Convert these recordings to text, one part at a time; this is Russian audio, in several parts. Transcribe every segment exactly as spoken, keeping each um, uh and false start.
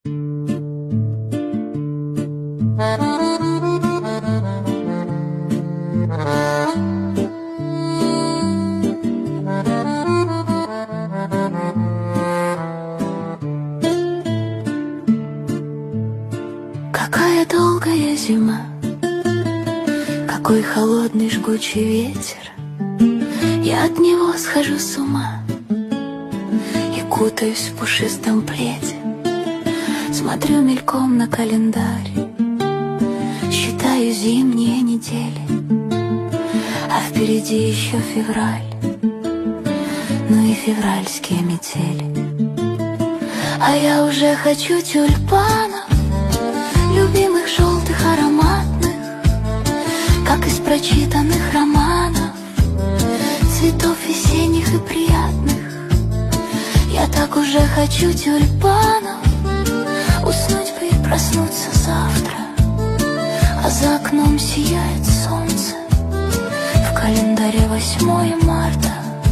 Какая долгая зима, какой холодный жгучий ветер. Я от него схожу с ума и кутаюсь в пушистом пледе. Смотрю мельком на календарь, считаю зимние недели, а впереди еще февраль, ну и февральские метели. А я уже хочу тюльпанов, любимых желтых ароматных, как из прочитанных романов, цветов весенних и приятных. Я так уже хочу тюльпанов, уснуть бы и проснуться завтра, а за окном сияет солнце, в календаре восьмое марта.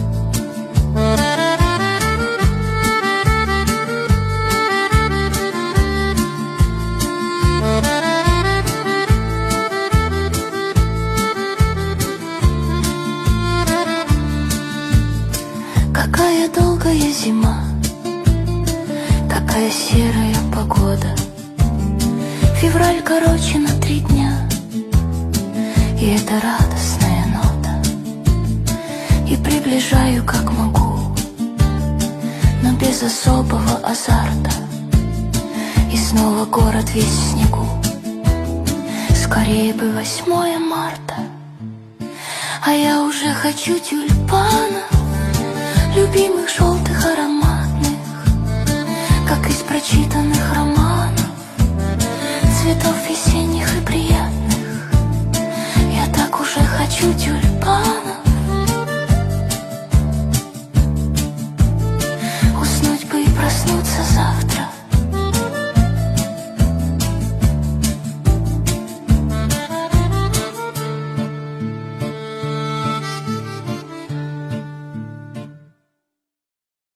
Какая долгая зима, какая серая погода. Февраль короче на три дня, и это радостная нота. И приближаю как могу, но без особого азарта. И снова город весь в снегу, скорее бы восьмое марта. А я уже хочу тюльпанов, любимых желтых ароматных, как из прочитанных